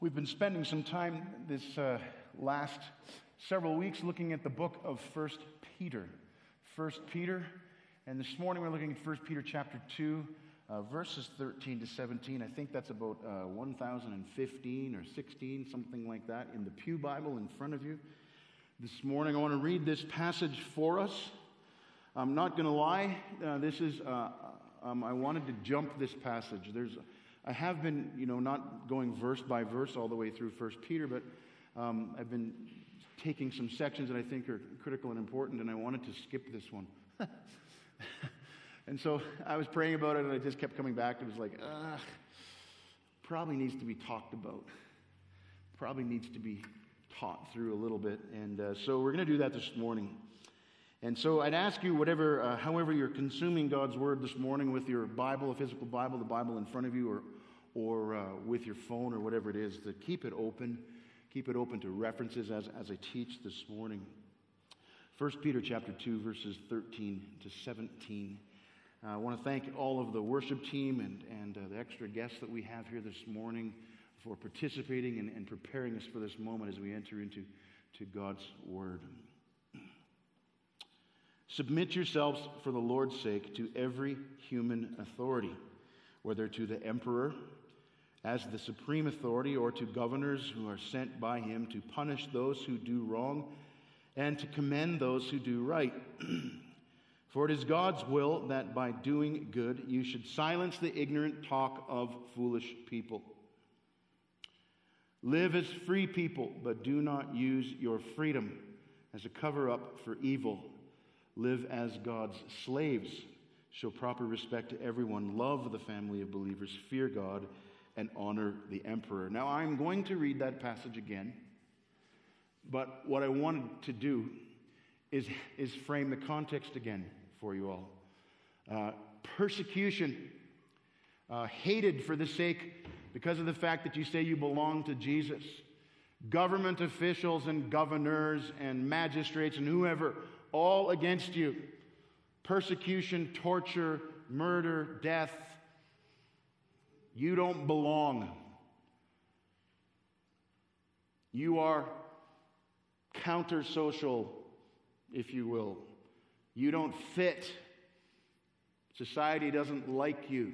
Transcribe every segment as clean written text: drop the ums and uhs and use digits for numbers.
We've been spending some time this last several weeks looking at the book of 1 Peter. 1 Peter, and this morning we're looking at 1 Peter chapter 2, verses 13 to 17. I think that's about 1015 or 16, something like that, in the Pew Bible in front of you. This morning I want to read this passage for us. I'm not going to lie, I wanted to jump this passage. I have been, not going verse by verse all the way through 1 Peter, but I've been taking some sections that I think are critical and important, and I wanted to skip this one. And so I was praying about it, and I just kept coming back. It was like, probably needs to be talked about. Probably needs to be taught through a little bit. And so we're going to do that this morning. And so I'd ask you, however you're consuming God's Word this morning, with your Bible, a physical Bible, the Bible in front of you, or with your phone or whatever it is, to keep it open. Keep it open to references as I teach this morning. 1 Peter chapter 2, verses 13 to 17. I want to thank all of the worship team and the extra guests that we have here this morning for participating and preparing us for this moment as we enter into God's Word. Submit yourselves for the Lord's sake to every human authority, whether to the emperor as the supreme authority or to governors who are sent by him to punish those who do wrong and to commend those who do right. For it is God's will that by doing good you should silence the ignorant talk of foolish people. Live as free people, but do not use your freedom as a cover-up for evil. Live as God's slaves. Show proper respect to everyone. Love the family of believers. Fear God and honor the emperor. Now, I'm going to read that passage again. But what I wanted to do is frame the context again for you all. Persecution. Hated for the sake, because of the fact that you say you belong to Jesus. Government officials and governors and magistrates and whoever, all against you. Persecution, torture, murder, death. You don't belong. You are counter-social, if you will. You don't fit. Society doesn't like you.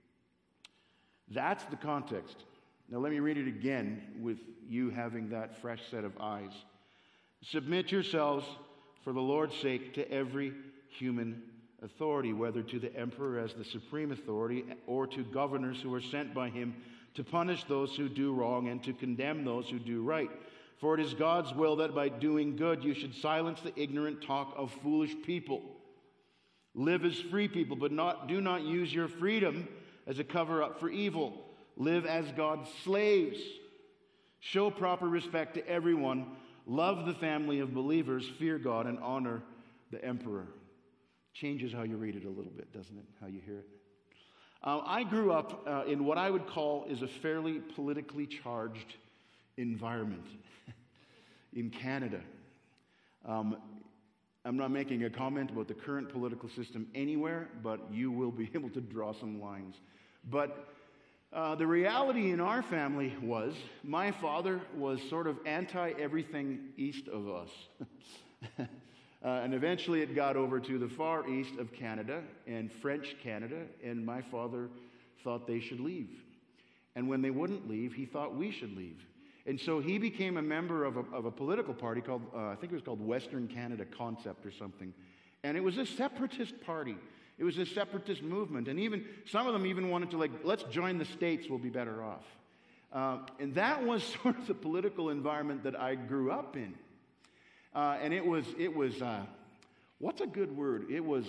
That's the context. Now let me read it again with you having that fresh set of eyes. Submit yourselves for the Lord's sake to every human authority, whether to the emperor as the supreme authority or to governors who are sent by him to punish those who do wrong and to condemn those who do right. For it is God's will that by doing good you should silence the ignorant talk of foolish people. Live as free people, but do not use your freedom as a cover-up for evil. Live as God's slaves. Show proper respect to everyone. Love the family of believers, fear God, and honor the emperor. Changes how you read it a little bit, doesn't it? How you hear it. I grew up in what I would call is a fairly politically charged environment in Canada. I'm not making a comment about the current political system anywhere, but you will be able to draw some lines. But the reality in our family was my father was sort of anti-everything east of us. And eventually it got over to the far east of Canada and French Canada, and my father thought they should leave. And when they wouldn't leave, he thought we should leave. And so he became a member of a political party called, I think it was called Western Canada Concept or something. And it was a separatist party. It was a separatist movement. And even some of them even wanted to, let's join the States, we'll be better off. And that was sort of the political environment that I grew up in. And it was what's a good word? It was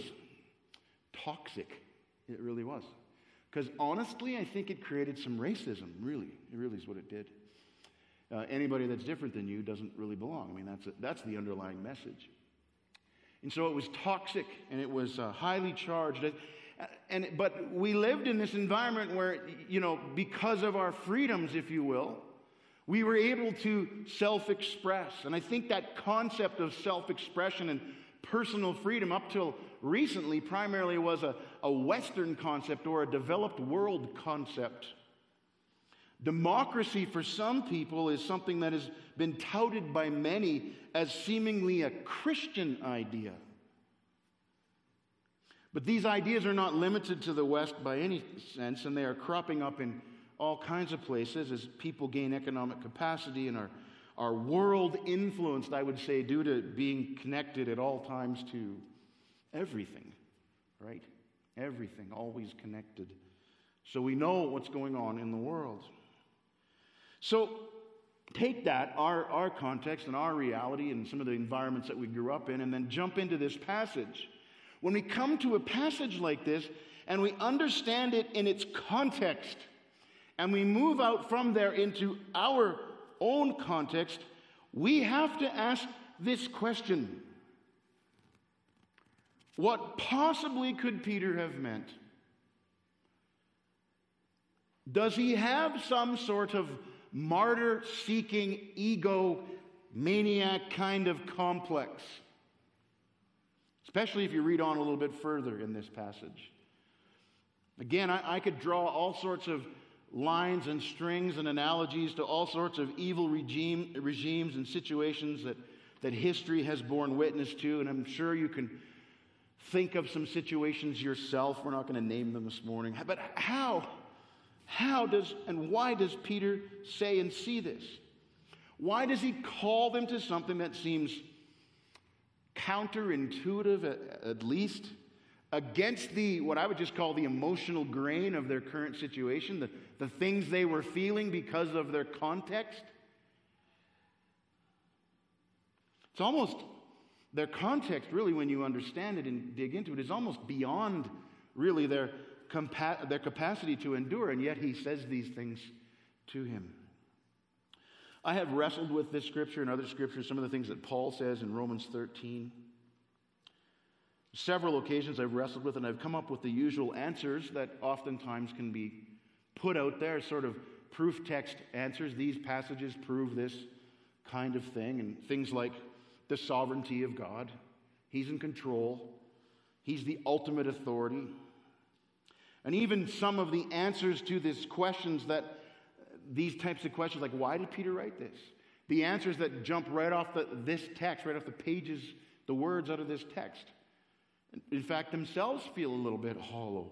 toxic. It really was. Because honestly, I think it created some racism, really. It really is what it did. Anybody that's different than you doesn't really belong. I mean, that's the underlying message. And so it was toxic, and it was highly charged. But we lived in this environment where, because of our freedoms, if you will, we were able to self-express. And I think that concept of self-expression and personal freedom up till recently primarily was a Western concept or a developed world concept. Democracy for some people is something that has been touted by many as seemingly a Christian idea. But these ideas are not limited to the West by any sense, and they are cropping up in all kinds of places as people gain economic capacity and are world influenced, I would say, due to being connected at all times to everything, right? Everything, always connected. So we know what's going on in the world. So take that, our context and our reality and some of the environments that we grew up in, and then jump into this passage. When we come to a passage like this and we understand it in its context, and we move out from there into our own context, we have to ask this question. What possibly could Peter have meant? Does he have some sort of martyr-seeking, ego-maniac kind of complex? Especially if you read on a little bit further in this passage. Again, I could draw all sorts of lines and strings and analogies to all sorts of evil regimes and situations that history has borne witness to, and I'm sure you can think of some situations yourself. We're not going to name them this morning. But how does and why does Peter say and see this? Why does he call them to something that seems counterintuitive, at least, against what I would just call the emotional grain of their current situation, the things they were feeling because of their context? It's almost, their context, really, when you understand it and dig into it, is almost beyond, really, their capacity to endure, and yet he says these things to him. I have wrestled with this scripture and other scriptures, some of the things that Paul says in Romans 13. Several occasions I've wrestled with, and I've come up with the usual answers that oftentimes can be put out there, sort of proof text answers. These passages prove this kind of thing, and things like the sovereignty of God. He's in control. He's the ultimate authority. And even some of the answers to these questions these types of questions, like why did Peter write this? The answers that jump right off this text, right off the pages, the words out of this text, in fact, themselves feel a little bit hollow.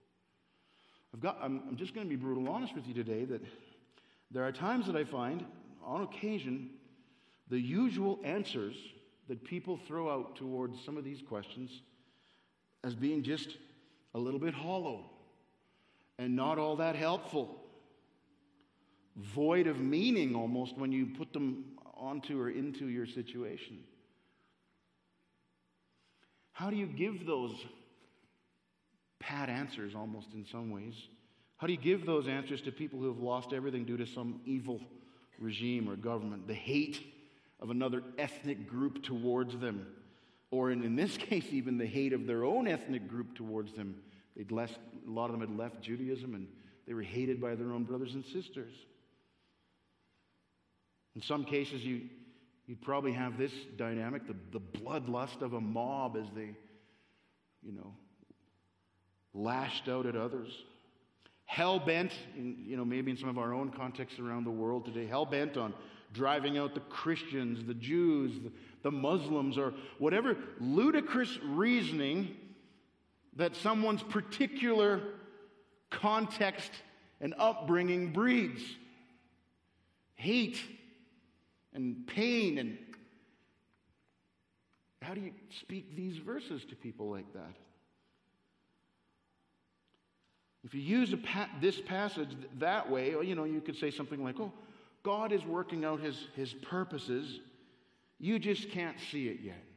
I'm just going to be brutal honest with you today that there are times that I find, on occasion, the usual answers that people throw out towards some of these questions as being just a little bit hollow and not all that helpful. Void of meaning almost when you put them onto or into your situation. How do you give those pat answers almost in some ways? How do you give those answers to people who have lost everything due to some evil regime or government? The hate of another ethnic group towards them. Or in this case, even the hate of their own ethnic group towards them. A lot of them had left Judaism and they were hated by their own brothers and sisters. In some cases, you'd probably have this dynamic, the bloodlust of a mob as they, lashed out at others. Hell-bent, maybe in some of our own contexts around the world today, hell-bent on driving out the Christians, the Jews, the Muslims, or whatever ludicrous reasoning that someone's particular context and upbringing breeds. Hate and pain. And how do you speak these verses to people like that? If you use this passage that way, you could say something like, oh, God is working out his purposes. You just can't see it yet.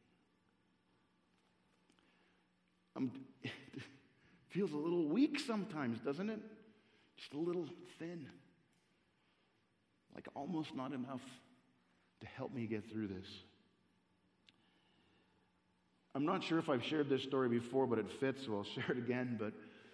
It feels a little weak sometimes, doesn't it? Just a little thin. Like almost not enough to help me get through this. I'm not sure if I've shared this story before, but it fits, so I'll share it again. But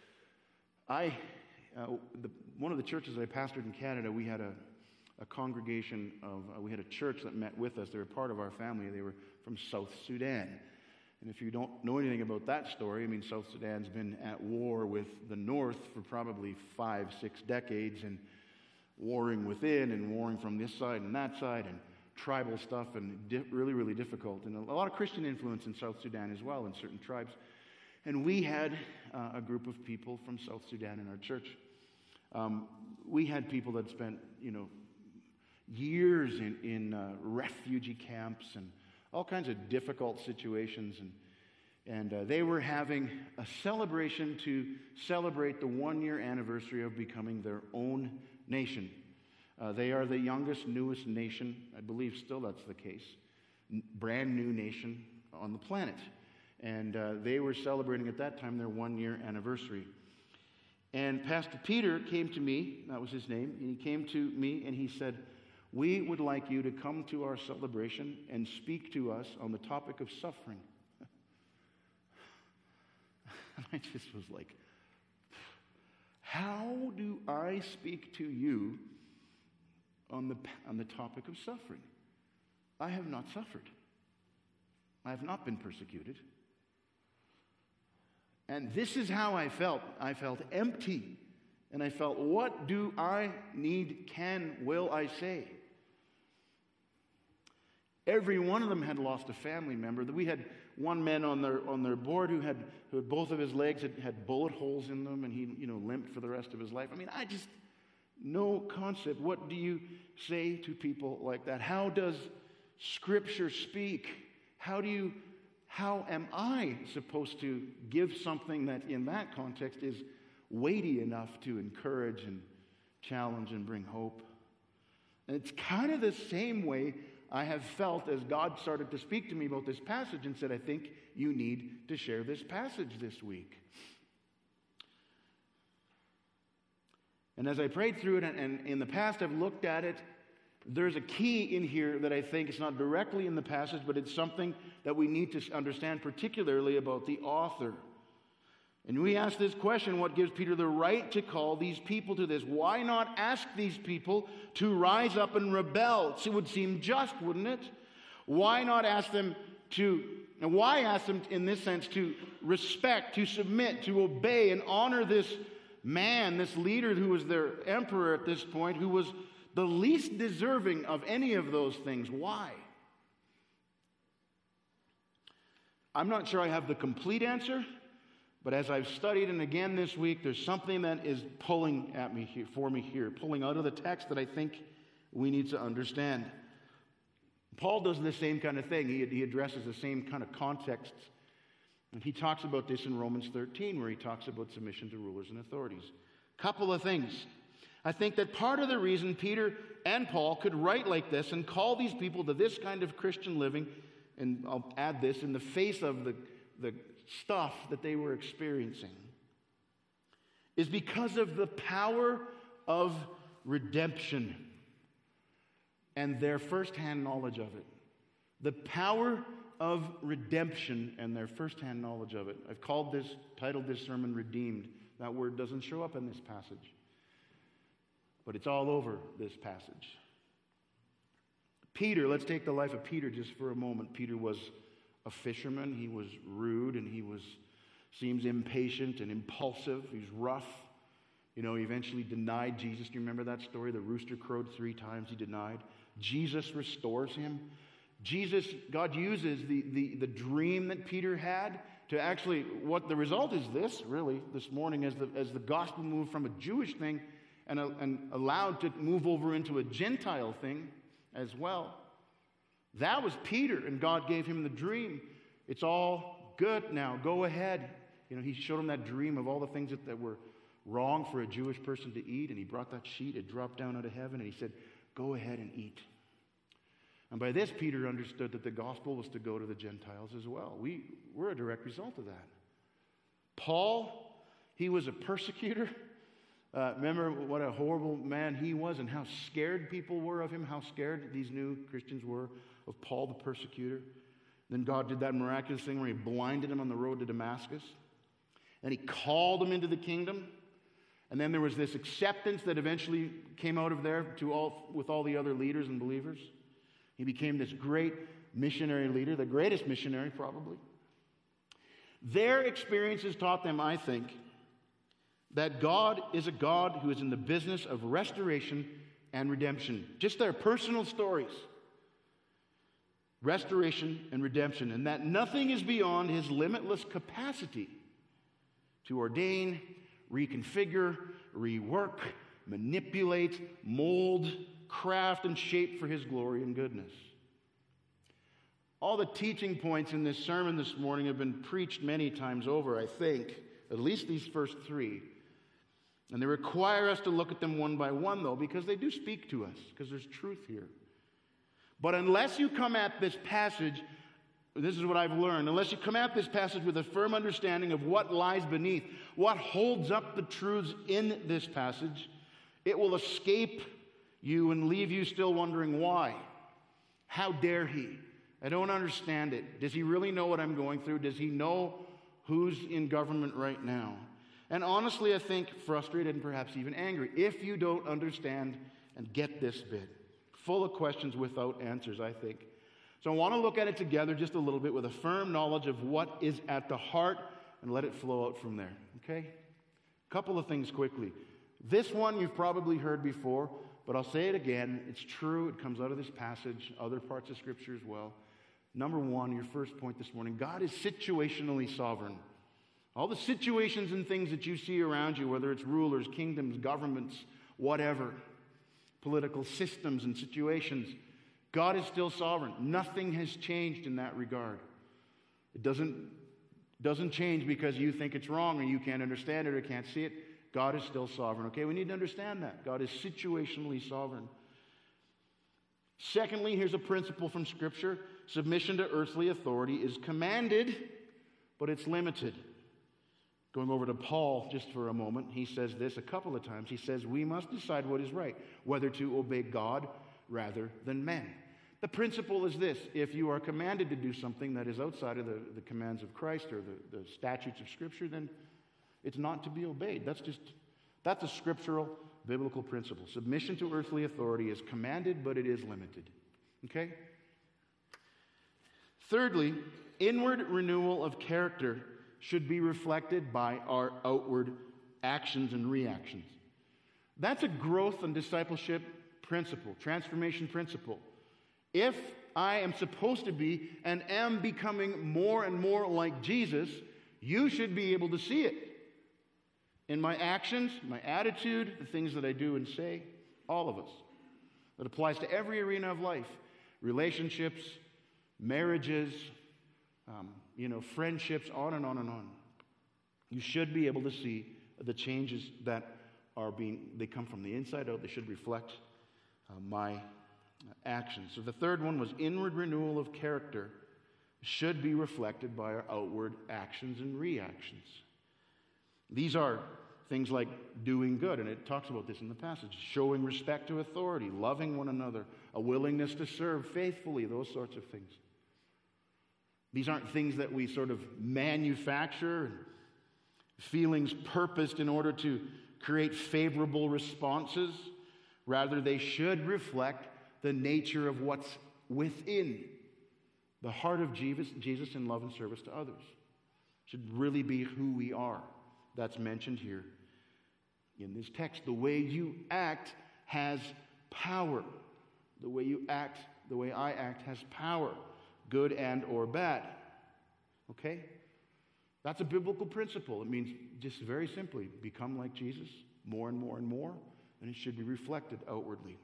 one of the churches I pastored in Canada, we had a congregation we had a church that met with us. They were part of our family. They were from South Sudan. And if you don't know anything about that story, South Sudan's been at war with the North for probably 5-6 decades. And warring within and warring from this side and that side, and tribal stuff, and really, really difficult. And a lot of Christian influence in South Sudan as well, in certain tribes. And we had a group of people from South Sudan in our church. We had people that spent, years in refugee camps and all kinds of difficult situations. And they were having a celebration to celebrate the 1-year anniversary of becoming their own nation. They are the youngest, newest nation. I believe still that's the case. Brand new nation on the planet. And they were celebrating at that time their 1-year anniversary. And Pastor Peter came to me, that was his name, and he came to me and he said, "We would like you to come to our celebration and speak to us on the topic of suffering." And I just was like, how do I speak to you on the topic of suffering? I have not suffered. I have not been persecuted. And this is how I felt. I felt empty. And I felt, what do I need, will I say? Every one of them had lost a family member. We had one man on their board who had both of his legs had bullet holes in them, and he limped for the rest of his life. I mean, no concept. What do you say to people like that? How does Scripture speak? How am I supposed to give something that in that context is weighty enough to encourage and challenge and bring hope? And it's kind of the same way I have felt as God started to speak to me about this passage and said, I think you need to share this passage this week. And as I prayed through it, and in the past I've looked at it, there's a key in here that I think is not directly in the passage, but it's something that we need to understand, particularly about the author. And we ask this question, what gives Peter the right to call these people to this? Why not ask these people to rise up and rebel? It would seem just, wouldn't it? Why not ask them why ask them in this sense to respect, to submit, to obey, and honor this man, this leader who was their emperor at this point, who was the least deserving of any of those things? Why? I'm not sure I have the complete answer, but as I've studied, and again this week, there's something that is pulling at me here, pulling out of the text that I think we need to understand. Paul does the same kind of thing. He addresses the same kind of contexts. And he talks about this in Romans 13, where he talks about submission to rulers and authorities. Couple of things. I think that part of the reason Peter and Paul could write like this and call these people to this kind of Christian living, and I'll add this, in the face of the stuff that they were experiencing, is because of the power of redemption and their firsthand knowledge of it. The power of redemption and their firsthand knowledge of it. I've titled this sermon Redeemed. That word doesn't show up in this passage, but it's all over this passage. Peter, let's take the life of Peter just for a moment. Peter was a fisherman. He was rude, and seems impatient and impulsive. He was rough. He eventually denied Jesus. Do you remember that story? The rooster crowed 3 times. He denied. Jesus restores him. God uses the dream that Peter had to actually, what the result is this morning, as the gospel moved from a Jewish thing and allowed to move over into a Gentile thing as well. That was Peter, and God gave him the dream. It's all good now. Go ahead. He showed him that dream of all the things that were wrong for a Jewish person to eat, and he brought that sheet. It dropped down out of heaven, and he said, go ahead and eat. And by this, Peter understood that the gospel was to go to the Gentiles as well. We're a direct result of that. Paul, he was a persecutor. Remember what a horrible man he was and how scared people were of him, how scared these new Christians were of Paul the persecutor. Then God did that miraculous thing where he blinded him on the road to Damascus. And he called him into the kingdom. And then there was this acceptance that eventually came out of there with all the other leaders and believers. He became this great missionary leader, the greatest missionary probably. Their experiences taught them, I think, that God is a God who is in the business of restoration and redemption. Just their personal stories. Restoration and redemption. And that nothing is beyond his limitless capacity to ordain, reconfigure, rework, manipulate, mold, craft, and shape for his glory and goodness. All the teaching points in this sermon this morning have been preached many times over, I think, at least these first three. And they require us to look at them one by one, though, because they do speak to us, because there's truth here. But unless you come at this passage, this is what I've learned, unless you come at this passage with a firm understanding of what lies beneath, what holds up the truths in this passage, it will escape you and leave you still wondering why. How dare he? I don't understand it. Does he really know what I'm going through? Does he know who's in government right now? And honestly, I think frustrated and perhaps even angry if you don't understand and get this bit. Full of questions without answers, I think. So I want to look at it together just a little bit with a firm knowledge of what is at the heart and let it flow out from there. Okay? A couple of things quickly. This one you've probably heard before, but I'll say it again. It's true. It comes out of this passage, other parts of Scripture as well. Number one, your first point this morning, God is situationally sovereign. All the situations and things that you see around you, whether it's rulers, kingdoms, governments, whatever, political systems and situations, God is still sovereign. Nothing has changed in that regard. It doesn't change because you think it's wrong or you can't understand it or can't see it. God is still sovereign. Okay, we need to understand that. God is situationally sovereign. Secondly, here's a principle from Scripture. Submission to earthly authority is commanded, but it's limited. Going over to Paul just for a moment, he says this a couple of times. He says, we must decide what is right, whether to obey God rather than men. The principle is this: if you are commanded to do something that is outside of the commands of Christ or the statutes of Scripture, then it's not to be obeyed. That's a scriptural, biblical principle. Submission to earthly authority is commanded, but it is limited. Okay? Thirdly, inward renewal of character should be reflected by our outward actions and reactions. That's a growth and discipleship principle, transformation principle. If I am supposed to be and am becoming more and more like Jesus, you should be able to see it. In my actions, my attitude, the things that I do and say, all of us. That applies to every arena of life. Relationships, marriages, friendships, on and on and on. You should be able to see the changes that they come from the inside out. They should reflect my actions. So the third one was inward renewal of character should be reflected by our outward actions and reactions. These are things like doing good, and it talks about this in the passage, showing respect to authority, loving one another, a willingness to serve faithfully, those sorts of things. These aren't things that we sort of manufacture, feelings purposed in order to create favorable responses. Rather, they should reflect the nature of what's within the heart of Jesus in love and service to others. Should really be who we are. That's mentioned here in this text. The way you act has power. The way you act, the way I act has power, good and or bad. Okay? That's a biblical principle. It means just very simply, become like Jesus more and more and more, and it should be reflected outwardly.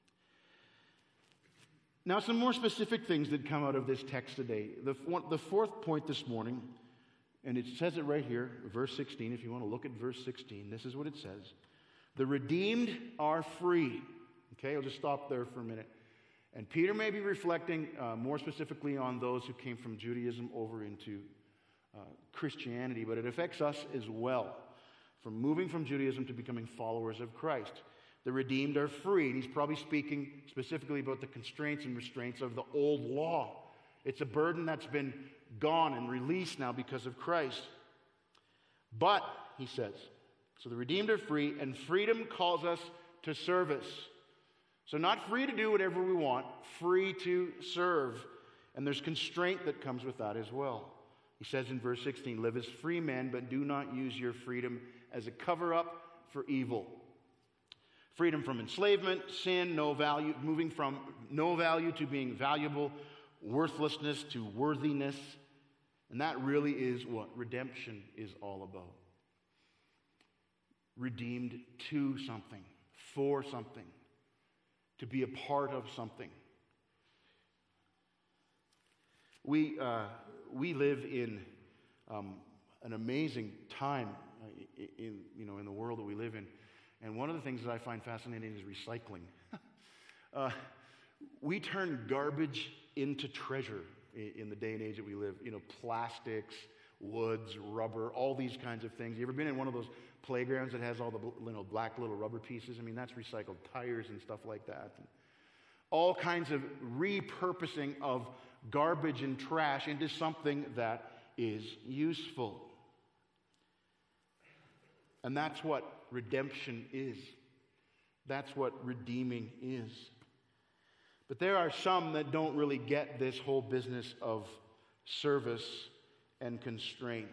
Now, some more specific things that come out of this text today. The fourth point this morning, and it says it right here, verse 16. If you want to look at verse 16, this is what it says. The redeemed are free. Okay, I'll just stop there for a minute. And Peter may be reflecting more specifically on those who came from Judaism over into Christianity, but it affects us as well, from moving from Judaism to becoming followers of Christ. The redeemed are free. And he's probably speaking specifically about the constraints and restraints of the old law. It's a burden that's been gone and released now because of Christ. But, he says, so the redeemed are free, and freedom calls us to service. So not free to do whatever we want, free to serve. And there's constraint that comes with that as well. He says in verse 16, live as free men, but do not use your freedom as a cover-up for evil. Freedom from enslavement, sin, no value, moving from no value to being valuable, worthlessness to worthiness. And that really is what redemption is all about. Redeemed to something, for something, to be a part of something. We live in an amazing time in the world that we live in. And one of the things that I find fascinating is recycling. We turn garbage into treasure in the day and age that we live. Plastics, woods, rubber, all these kinds of things. You ever been in one of those playgrounds that has all the black little rubber pieces? I mean, that's recycled tires and stuff like that. And all kinds of repurposing of garbage and trash into something that is useful. And that's what redemption is. That's what redeeming is. But there are some that don't really get this whole business of service and constraint.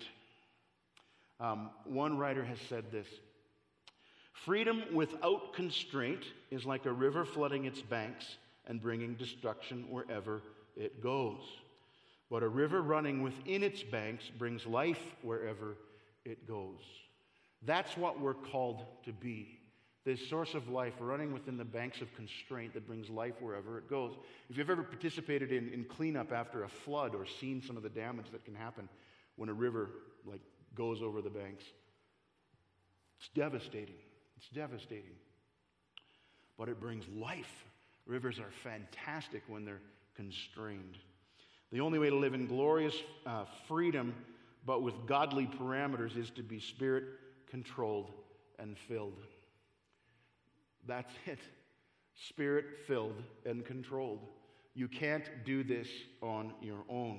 One writer has said this: freedom without constraint is like a river flooding its banks and bringing destruction wherever it goes. But a river running within its banks brings life wherever it goes. That's what we're called to be. This source of life running within the banks of constraint that brings life wherever it goes. If you've ever participated in cleanup after a flood or seen some of the damage that can happen when a river goes over the banks, it's devastating. It's devastating. But it brings life. Rivers are fantastic when they're constrained. The only way to live in glorious freedom, but with godly parameters, is to be Spirit-controlled and filled. That's it. Spirit-filled and controlled. You can't do this on your own.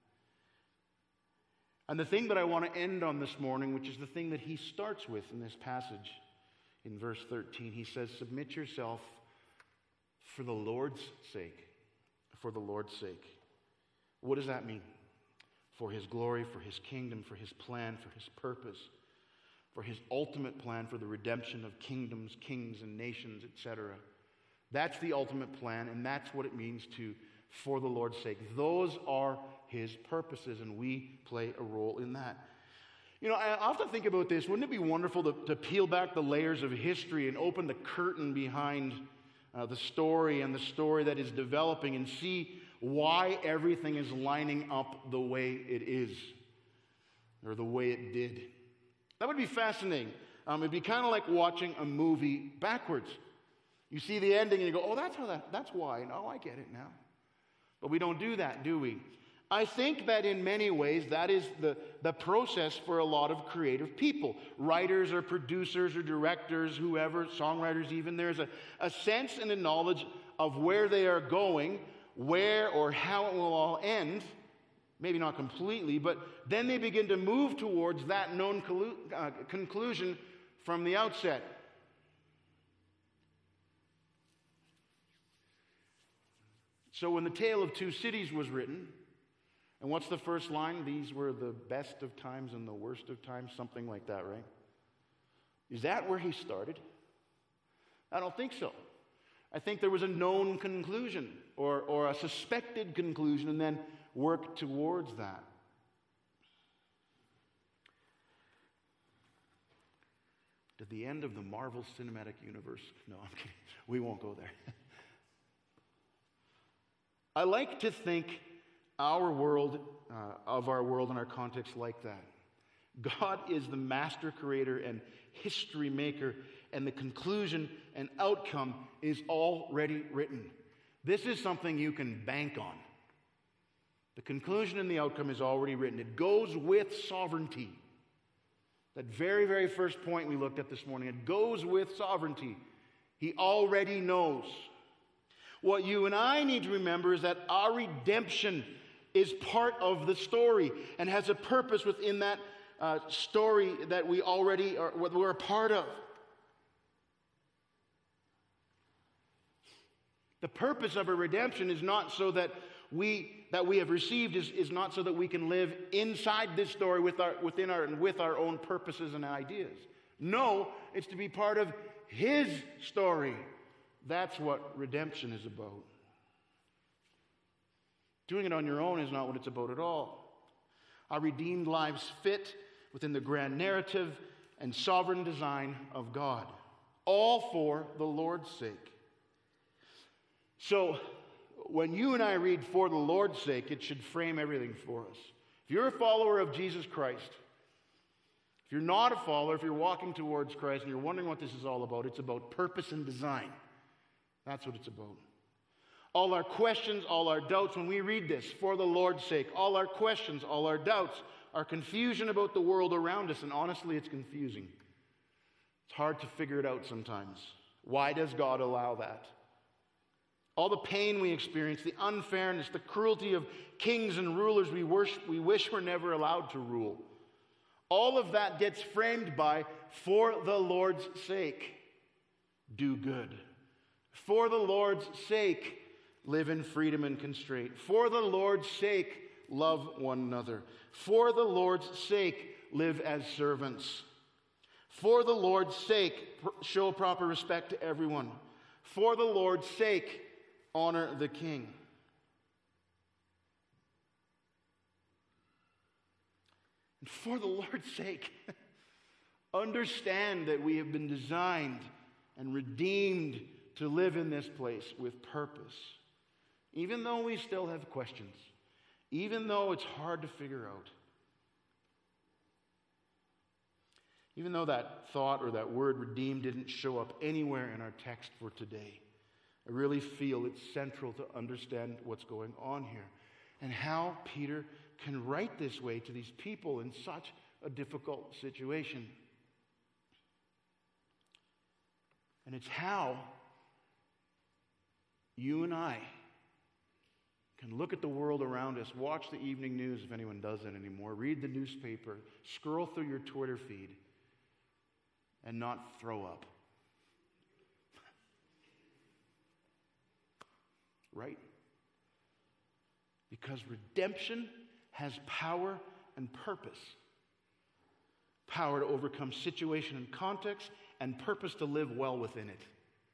And the thing that I want to end on this morning, which is the thing that he starts with in this passage, in verse 13, he says, submit yourself for the Lord's sake. For the Lord's sake. What does that mean? For his glory, for his kingdom, for his plan, for his purpose, for his ultimate plan for the redemption of kingdoms, kings, and nations, etc. That's the ultimate plan, and that's what it means to, for the Lord's sake. Those are his purposes, and we play a role in that. I often think about this. Wouldn't it be wonderful to peel back the layers of history and open the curtain behind the story and the story that is developing and see why everything is lining up the way it is, or the way it did? That would be fascinating. It'd be kind of like watching a movie backwards. You see the ending and you go, oh, that's why. And oh, I get it now. But we don't do that, do we? I think that in many ways that is the process for a lot of creative people. Writers or producers or directors, whoever, songwriters even. There's a sense and a knowledge of where they are going, where or how it will all end. Maybe not completely, but then they begin to move towards that known conclusion from the outset. So when The Tale of Two Cities was written, and what's the first line? These were the best of times and the worst of times, something like that, right? Is that where he started? I don't think so. I think there was a known conclusion or a suspected conclusion, and then work towards that. At the end of the Marvel Cinematic Universe. No, I'm kidding. We won't go there. I like to think our world, of our world and our context like that. God is the master creator and history maker, and the conclusion and outcome is already written. This is something you can bank on. The conclusion and the outcome is already written. It goes with sovereignty. That very, very first point we looked at this morning, it goes with sovereignty. He already knows. What you and I need to remember is that our redemption is part of the story and has a purpose within that story that we already are, we're a part of. The purpose of a redemption is not so that we have received is not so that we can live inside this story with our own purposes and ideas. No, it's to be part of His story. That's what redemption is about. Doing it on your own is not what it's about at all. Our redeemed lives fit within the grand narrative and sovereign design of God, all for the Lord's sake. So, when you and I read "for the Lord's sake," it should frame everything for us. If you're a follower of Jesus Christ, if you're not a follower, if you're walking towards Christ and you're wondering what this is all about, it's about purpose and design. That's what it's about. All our questions, all our doubts, when we read this, "for the Lord's sake," all our questions, all our doubts, our confusion about the world around us, and honestly, it's confusing. It's hard to figure it out sometimes. Why does God allow that? All the pain we experience, the unfairness, the cruelty of kings and rulers we wish were never allowed to rule. All of that gets framed by, "for the Lord's sake, do good." For the Lord's sake, live in freedom and constraint. For the Lord's sake, love one another. For the Lord's sake, live as servants. For the Lord's sake, show proper respect to everyone. For the Lord's sake, honor the king. And for the Lord's sake, understand that we have been designed and redeemed to live in this place with purpose. Even though we still have questions, even though it's hard to figure out, even though that thought or that word redeemed didn't show up anywhere in our text for today, I really feel it's central to understand what's going on here and how Peter can write this way to these people in such a difficult situation. And it's how you and I can look at the world around us, watch the evening news if anyone does that anymore, read the newspaper, scroll through your Twitter feed, and not throw up. Right? Because redemption has power and purpose. Power to overcome situation and context, and purpose to live well within it.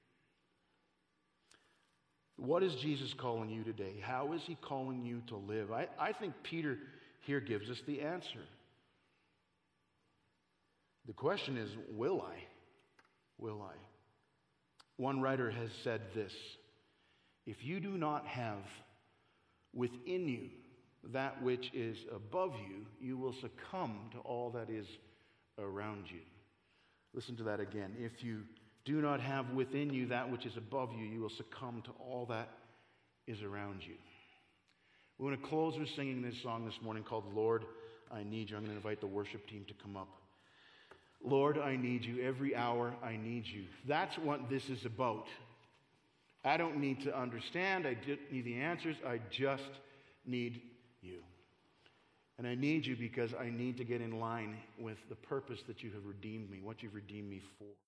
What is Jesus calling you today? How is he calling you to live? I think Peter here gives us the answer. The question is, will I? Will I? One writer has said this: if you do not have within you that which is above you, you will succumb to all that is around you. Listen to that again. If you do not have within you that which is above you, you will succumb to all that is around you. We're going to close with singing this song this morning called "Lord, I Need You." I'm going to invite the worship team to come up. Lord, I need you. Every hour I need you. That's what this is about. I don't need to understand. I don't need the answers. I just need you. And I need you because I need to get in line with the purpose that you have redeemed me, what you've redeemed me for.